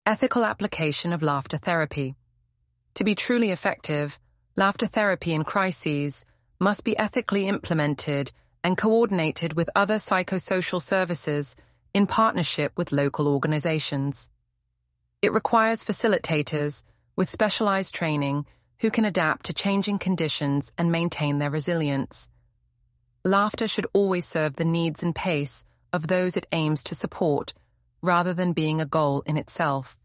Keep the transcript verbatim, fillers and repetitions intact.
Ethical application of laughter therapy. To be truly effective, laughter therapy in crises must be ethically implemented and coordinated with other psychosocial services in partnership with local organizations. It requires facilitators with specialized training who can adapt to changing conditions and maintain their resilience. Laughter should always serve the needs and pace of those it aims to support, rather than being a goal in itself.